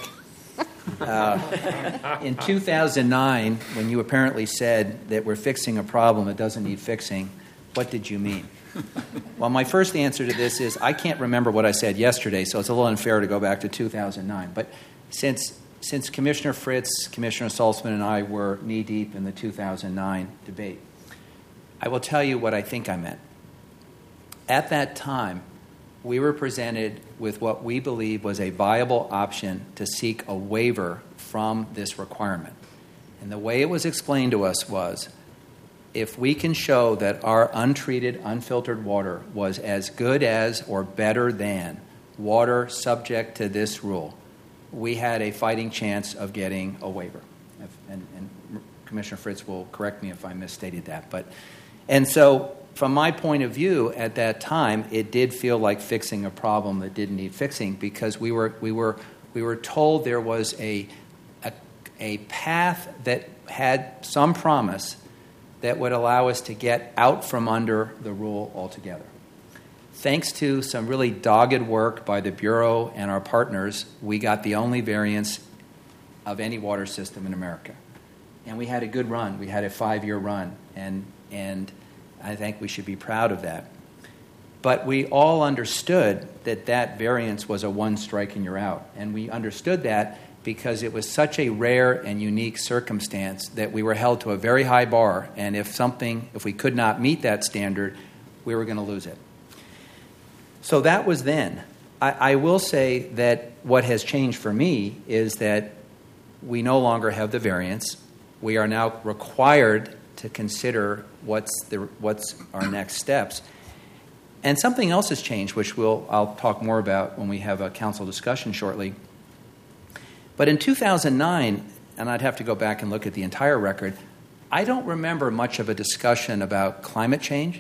uh, in two thousand nine, when you apparently said that we're fixing a problem that doesn't need fixing, what did you mean? Well, my first answer to this is I can't remember what I said yesterday, so it's a little unfair to go back to two thousand nine. But since since Commissioner Fritz, Commissioner Saltzman, and I were knee-deep in the two thousand nine debate, I will tell you what I think I meant. At that time, we were presented with what we believe was a viable option to seek a waiver from this requirement. And the way it was explained to us was, if we can show that our untreated, unfiltered water was as good as or better than water subject to this rule, we had a fighting chance of getting a waiver. If, and, and Commissioner Fritz will correct me if I misstated that. But, and so, from my point of view, at that time, it did feel like fixing a problem that didn't need fixing, because we were we were we were told there was a a, a path that had some promise that would allow us to get out from under the rule altogether. Thanks to some really dogged work by the Bureau and our partners, we got the only variance of any water system in America. And we had a good run. We had a five-year run, and and I think we should be proud of that. But we all understood that that variance was a one strike and you're out. And we understood that because it was such a rare and unique circumstance that we were held to a very high bar, and if something, if we could not meet that standard, we were going to lose it. So that was then. I, I will say that what has changed for me is that we no longer have the variance. We are now required to consider what's the what's our next steps. And something else has changed, which we'll I'll talk more about when we have a council discussion shortly. But in two thousand nine, and I'd have to go back and look at the entire record, I don't remember much of a discussion about climate change,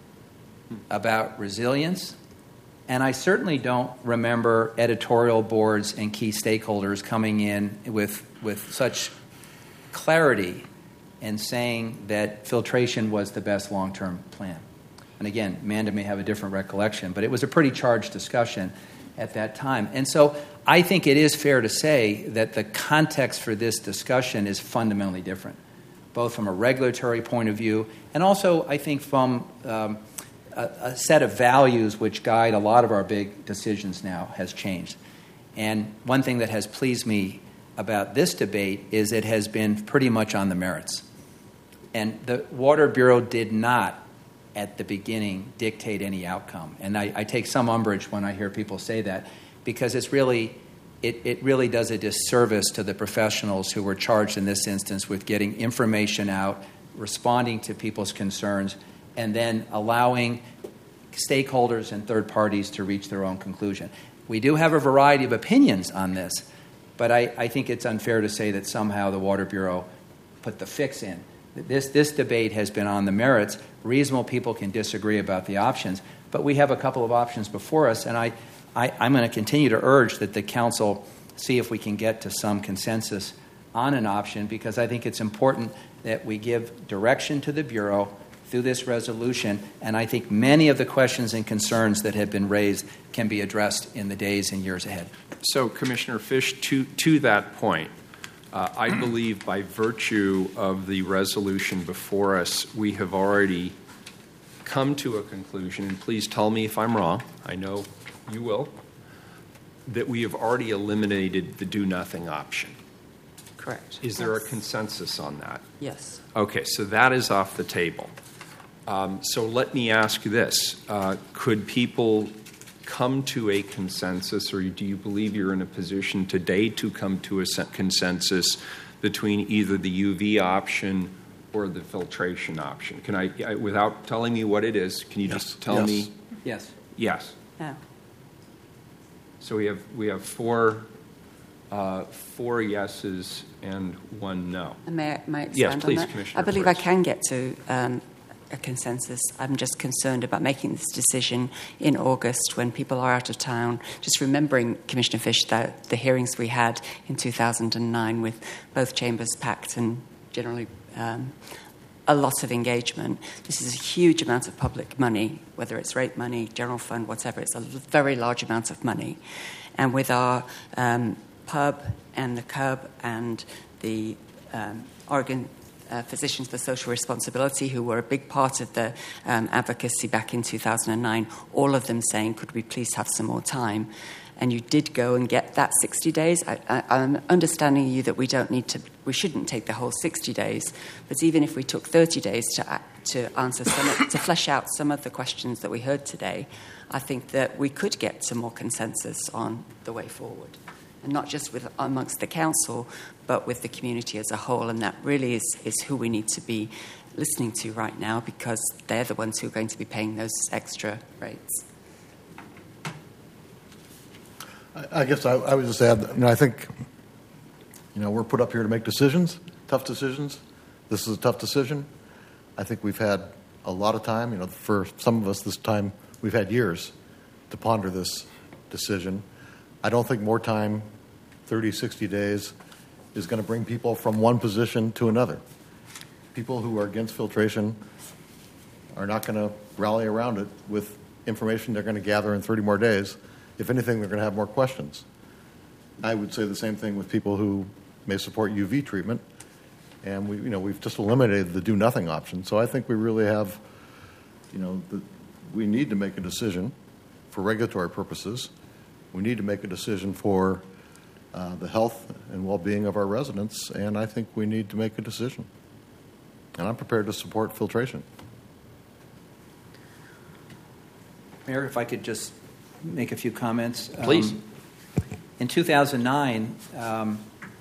about resilience, and I certainly don't remember editorial boards and key stakeholders coming in with, with such clarity and saying that filtration was the best long-term plan. And again, Amanda may have a different recollection, but it was a pretty charged discussion at that time. And so I think it is fair to say that the context for this discussion is fundamentally different, both from a regulatory point of view and also, I think, from um, a, a set of values which guide a lot of our big decisions now has changed. And one thing that has pleased me about this debate is it has been pretty much on the merits. And the Water Bureau did not, at the beginning, dictate any outcome. And I, I take some umbrage when I hear people say that, because it's really, it, it really does a disservice to the professionals who were charged in this instance with getting information out, responding to people's concerns, and then allowing stakeholders and third parties to reach their own conclusion. We do have a variety of opinions on this, but I, I think it's unfair to say that somehow the Water Bureau put the fix in. This, this debate has been on the merits. Reasonable people can disagree about the options, but we have a couple of options before us, and I, I, I'm going to continue to urge that the Council see if we can get to some consensus on an option, because I think it's important that we give direction to the Bureau through this resolution, and I think many of the questions and concerns that have been raised can be addressed in the days and years ahead. So, Commissioner Fish, to, to that point, Uh, I believe by virtue of the resolution before us, we have already come to a conclusion, and please tell me if I'm wrong, I know you will, that we have already eliminated the do-nothing option. Correct. Is there a consensus on that? Yes. Okay, so that is off the table. Um, so let me ask this. Uh, could people come to a consensus, or do you believe you're in a position today to come to a consensus between either the U V option or the filtration option? Can I, I without telling me what it is, can you yes. just tell yes. me? Yes. Yes. Yeah. So we have we have four uh, four yeses and one no. And may I, may I expand yes, please, on that? Commissioner. I believe first. I can get to um, a consensus. I'm just concerned about making this decision in August when people are out of town. Just remembering, Commissioner Fish, that the hearings we had in two thousand nine with both chambers packed and generally um, a lot of engagement. This is a huge amount of public money, whether it's rate money, general fund, whatever. It's a very large amount of money. And with our um, pub and the C U B and the um, Oregon Uh, Physicians for Social Responsibility, who were a big part of the um, advocacy back in two thousand nine, all of them saying, could we please have some more time? And you did go and get that sixty days. I, I, I'm understanding you that we don't need to, we shouldn't take the whole sixty days, but even if we took thirty days to to answer some, to flesh out some of the questions that we heard today, I think that we could get some more consensus on the way forward. And not just with amongst the council, but with the community as a whole. And that really is, is who we need to be listening to right now, because they're the ones who are going to be paying those extra rates. I, I guess I, I would just add, that, you know, I think, you know, we're put up here to make decisions, tough decisions. This is a tough decision. I think we've had a lot of time. You know, for some of us this time, we've had years to ponder this decision. I don't think more time, thirty, sixty days, is going to bring people from one position to another. People who are against filtration are not going to rally around it with information they're going to gather in thirty more days. If anything, they're going to have more questions. I would say the same thing with people who may support U V treatment, and we, you know, we've just eliminated the do-nothing option. So I think we really have, you know, the, we need to make a decision for regulatory purposes. We need to make a decision for uh, the health and well-being of our residents, and I think we need to make a decision. And I'm prepared to support filtration. Mayor, if I could just make a few comments. Please. Um, in two thousand nine, um,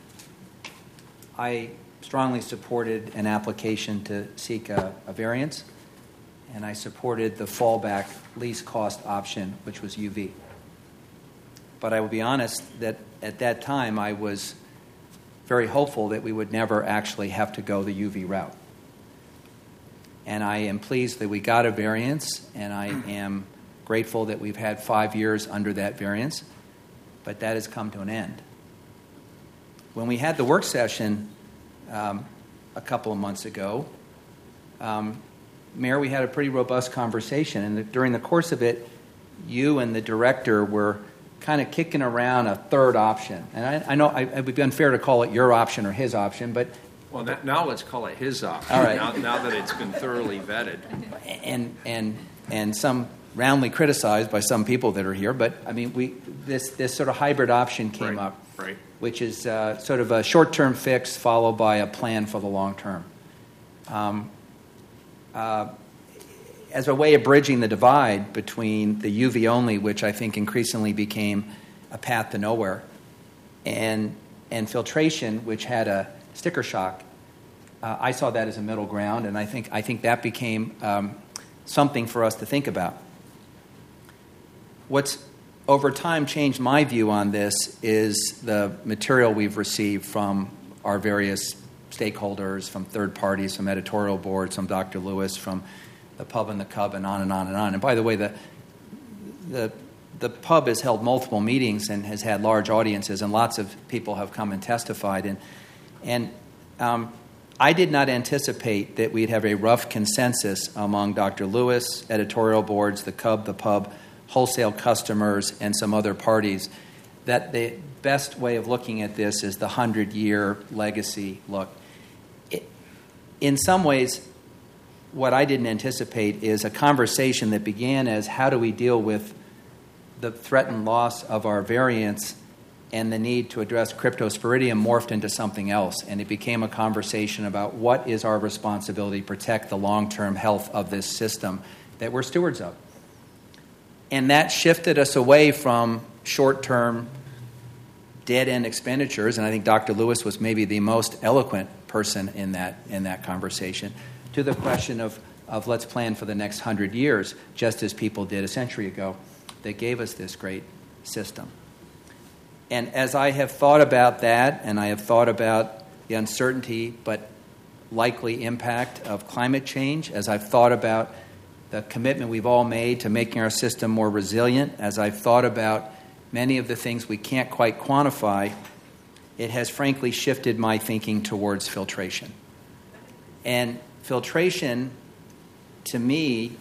I strongly supported an application to seek a, a variance, and I supported the fallback least cost option, which was U V. But I will be honest that at that time I was very hopeful that we would never actually have to go the U V route. And I am pleased that we got a variance, and I am grateful that we've had five years under that variance, but that has come to an end. When we had the work session um, a couple of months ago, um, Mayor, we had a pretty robust conversation, and the, during the course of it, you and the director were kind of kicking around a third option. And I, I know I, it would be unfair to call it your option or his option, but... Well, that, now let's call it his option, all right. now, now that it's been thoroughly vetted. And, and, and some roundly criticized by some people that are here, but, I mean, we this, this sort of hybrid option came right, up, right. which is uh, sort of a short-term fix followed by a plan for the long term. Um, uh, as a way of bridging the divide between the U V only, which I think increasingly became a path to nowhere, and and filtration, which had a sticker shock, uh, I saw that as a middle ground, and I think I think that became um, something for us to think about. What's over time changed my view on this is the material we've received from our various stakeholders, from third parties, from editorial boards, from Doctor Lewis, from the pub and the cub, and on and on and on. And by the way, the the the pub has held multiple meetings and has had large audiences, and lots of people have come and testified. And and um, I did not anticipate that we'd have a rough consensus among Doctor Lewis, editorial boards, the cub, the pub, wholesale customers, and some other parties that the best way of looking at this is the hundred-year legacy look. It, in some ways, what I didn't anticipate is a conversation that began as how do we deal with the threatened loss of our variants and the need to address cryptosporidium morphed into something else. And it became a conversation about what is our responsibility to protect the long-term health of this system that we're stewards of. And that shifted us away from short-term dead-end expenditures, and I think Doctor Lewis was maybe the most eloquent person in that in that conversation, to the question of, of let's plan for the next hundred years, just as people did a century ago that gave us this great system. And as I have thought about that, and I have thought about the uncertainty but likely impact of climate change, as I've thought about the commitment we've all made to making our system more resilient, as I've thought about many of the things we can't quite quantify, it has frankly shifted my thinking towards filtration. And filtration, to me,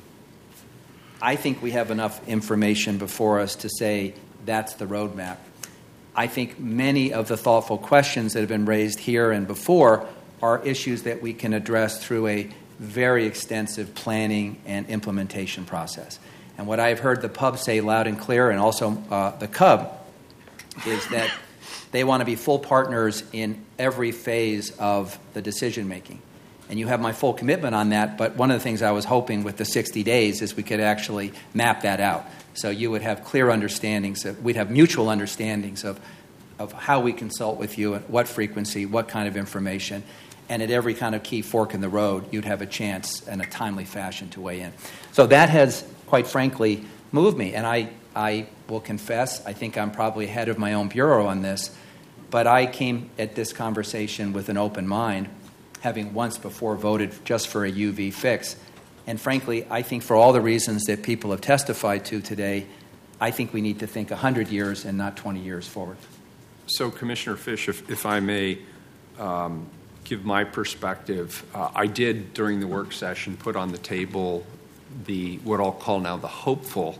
I think we have enough information before us to say that's the roadmap. I think many of the thoughtful questions that have been raised here and before are issues that we can address through a very extensive planning and implementation process. And what I've heard the P U B say loud and clear, and also uh, the C U B, is that they want to be full partners in every phase of the decision making. And you have my full commitment on that, but one of the things I was hoping with the sixty days is we could actually map that out. So you would have clear understandings, of, we'd have mutual understandings of, of how we consult with you, at what frequency, what kind of information, and at every kind of key fork in the road, you'd have a chance in a timely fashion to weigh in. So that has, quite frankly, moved me. And I, I will confess, I think I'm probably ahead of my own bureau on this, but I came at this conversation with an open mind, having once before voted just for a U V fix. And frankly, I think for all the reasons that people have testified to today, I think we need to think one hundred years and not twenty years forward. So, Commissioner Fish, if, if I may um, give my perspective, uh, I did, during the work session, put on the table the what I'll call now the hopeful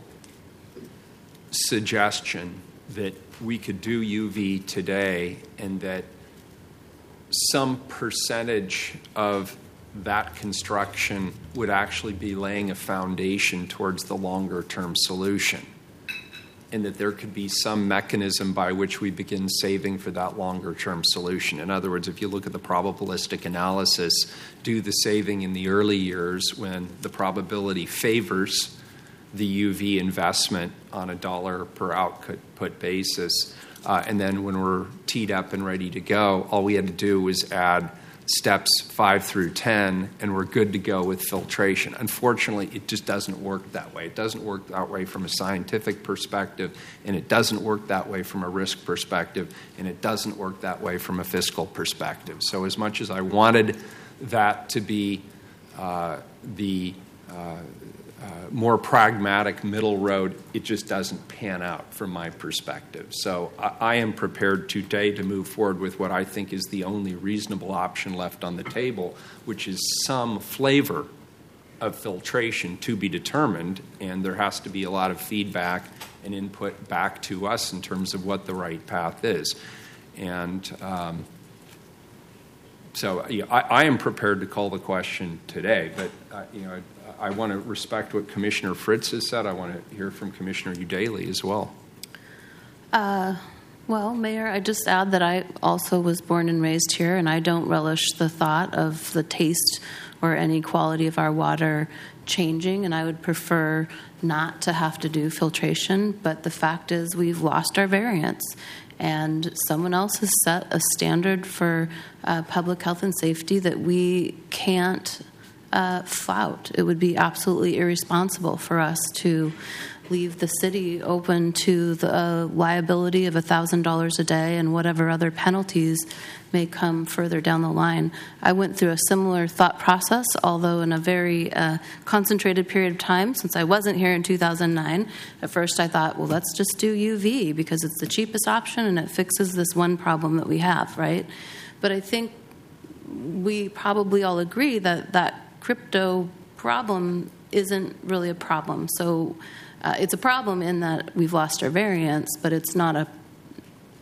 suggestion that we could do U V today and that some percentage of that construction would actually be laying a foundation towards the longer-term solution, and that there could be some mechanism by which we begin saving for that longer-term solution. In other words, if you look at the probabilistic analysis, do the saving in the early years when the probability favors the U V investment on a dollar per output basis, uh, and then when we're teed up and ready to go, all we had to do was add steps five through ten, and we're good to go with filtration. Unfortunately, it just doesn't work that way. It doesn't work that way from a scientific perspective, and it doesn't work that way from a risk perspective, and it doesn't work that way from a fiscal perspective. So as much as I wanted that to be uh, the uh, uh, more pragmatic middle road, it just doesn't pan out from my perspective. So I, I am prepared today to move forward with what I think is the only reasonable option left on the table, which is some flavor of filtration to be determined, and there has to be a lot of feedback and input back to us in terms of what the right path is. And um, so yeah, I, I am prepared to call the question today, but uh, you know, I, I want to respect what Commissioner Fritz has said. I want to hear from Commissioner Udaley as well. Uh, well, Mayor, I just add that I also was born and raised here, and I don't relish the thought of the taste or any quality of our water changing, and I would prefer not to have to do filtration. But the fact is we've lost our variants, and someone else has set a standard for uh, public health and safety that we can't uh, flout. It would be absolutely irresponsible for us to leave the city open to the uh, liability of one thousand dollars a day and whatever other penalties may come further down the line. I went through a similar thought process, although in a very uh, concentrated period of time since I wasn't here in two thousand nine. At first I thought, well, let's just do U V because it's the cheapest option and it fixes this one problem that we have, right? But I think we probably all agree that that crypto problem isn't really a problem. So Uh, it's a problem in that we've lost our variants, but it's not a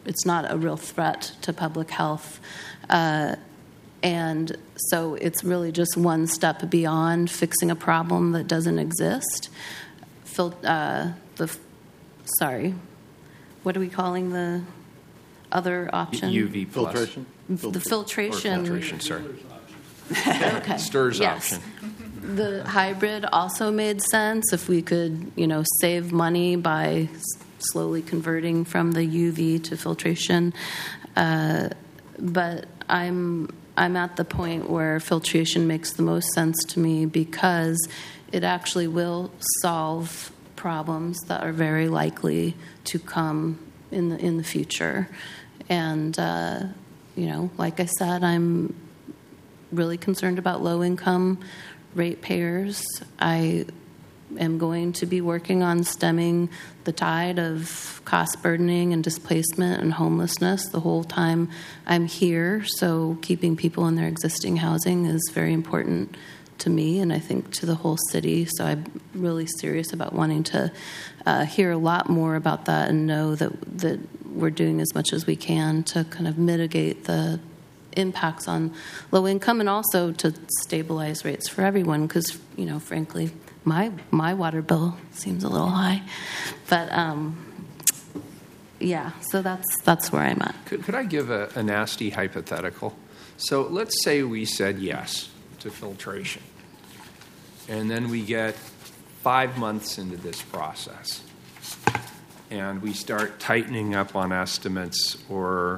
it's not a real threat to public health. Uh, and so it's really just one step beyond fixing a problem that doesn't exist. Fil- uh, the sorry, what are we calling the other option? U V plus. Filtration? The filtration. Or filtration, sorry. Okay. Strs yes. option. The hybrid also made sense if we could, you know, save money by s- slowly converting from the U V to filtration. Uh, but I'm I'm at the point where filtration makes the most sense to me because it actually will solve problems that are very likely to come in the in the future. And uh, you know, like I said, I'm really concerned about low-income ratepayers. I am going to be working on stemming the tide of cost burdening and displacement and homelessness the whole time I'm here. So keeping people in their existing housing is very important to me and I think to the whole city. So I'm really serious about wanting to uh, hear a lot more about that and know that that we're doing as much as we can to kind of mitigate the impacts on low income and also to stabilize rates for everyone because, you know, frankly, my my water bill seems a little high. But, um, yeah, so that's that's where I'm at. Could, could I give a, a nasty hypothetical? So let's say we said yes to filtration, and then we get five months into this process, and we start tightening up on estimates or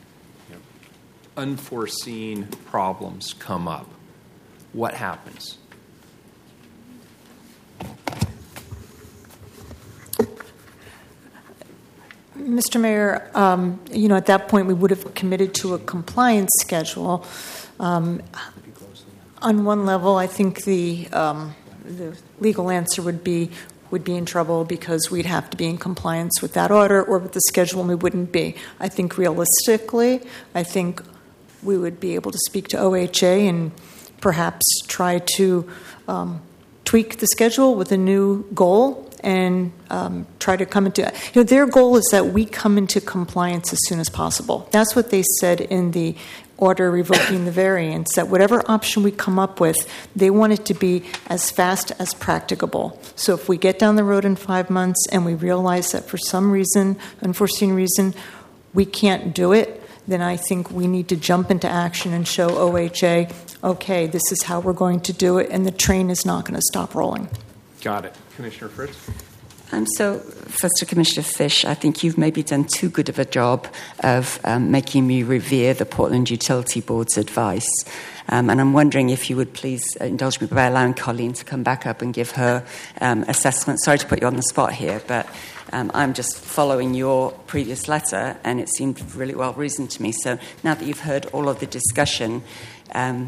unforeseen problems come up. What happens? Mister Mayor, um, you know, at that point we would have committed to a compliance schedule. Um, on one level, I think the um, the legal answer would be would be in trouble because we'd have to be in compliance with that order or with the schedule, and we wouldn't be. I think realistically, I think we would be able to speak to O H A and perhaps try to um, tweak the schedule with a new goal and um, try to come into, you know, their goal is that we come into compliance as soon as possible. That's what they said in the order revoking the variance, that whatever option we come up with, they want it to be as fast as practicable. So if we get down the road in five months and we realize that for some reason, unforeseen reason, we can't do it, then I think we need to jump into action and show O H A, okay, this is how we're going to do it, and the train is not going to stop rolling. Got it. Commissioner Fritz? Um, so, first to Commissioner Fish, I think you've maybe done too good of a job of um, making me revere the Portland Utility Board's advice. Um, and I'm wondering if you would please indulge me by allowing Colleen to come back up and give her um, assessment. Sorry to put you on the spot here, but um, I'm just following your previous letter, and it seemed really well reasoned to me. So now that you've heard all of the discussion, um,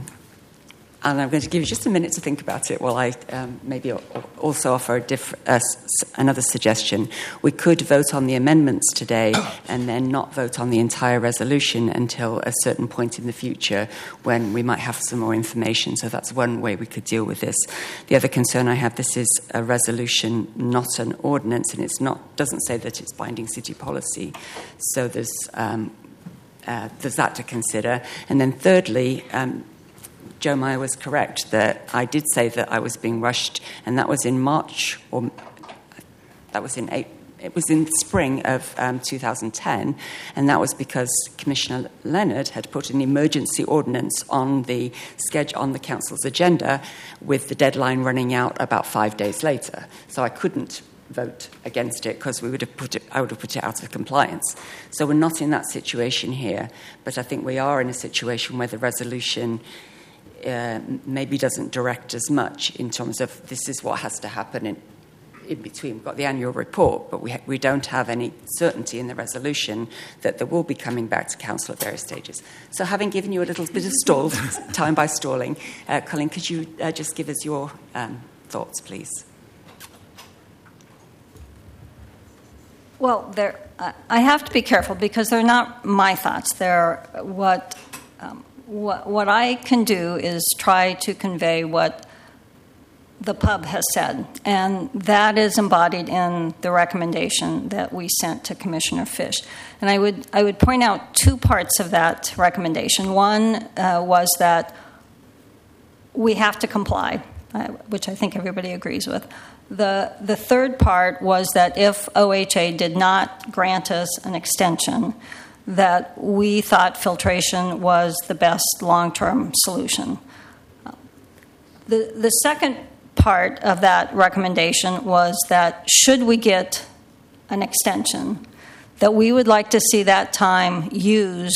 and I'm going to give you just a minute to think about it while I um, maybe also offer a diff- uh, another suggestion. We could vote on the amendments today and then not vote on the entire resolution until a certain point in the future when we might have some more information. So that's one way we could deal with this. The other concern I have, this is a resolution, not an ordinance, and it's not doesn't say that it's binding city policy. So there's, um, uh, there's that to consider. And then thirdly, um, Joe Meyer was correct that I did say that I was being rushed, and that was in March, or that was in April. It was in spring of um, two thousand ten, and that was because Commissioner Leonard had put an emergency ordinance on the schedule on the council's agenda, with the deadline running out about five days later. So I couldn't vote against it because we would have put it. I would have put it out of compliance. So we're not in that situation here, but I think we are in a situation where the resolution Uh, maybe doesn't direct as much in terms of this is what has to happen in, in between. We've got the annual report, but we, ha- we don't have any certainty in the resolution that there will be coming back to council at various stages. So having given you a little bit of stall, time by stalling, uh, Colleen, could you uh, just give us your um, thoughts, please? Well, there, uh, I have to be careful because they're not my thoughts. They're what... Um, What, what I can do is try to convey what the pub has said, and that is embodied in the recommendation that we sent to Commissioner Fish. And I would I would point out two parts of that recommendation. One uh, was that we have to comply, uh, which I think everybody agrees with. The the third part was that if O H A did not grant us an extension, that we thought filtration was the best long-term solution. The the second part of that recommendation was that should we get an extension, that we would like to see that time used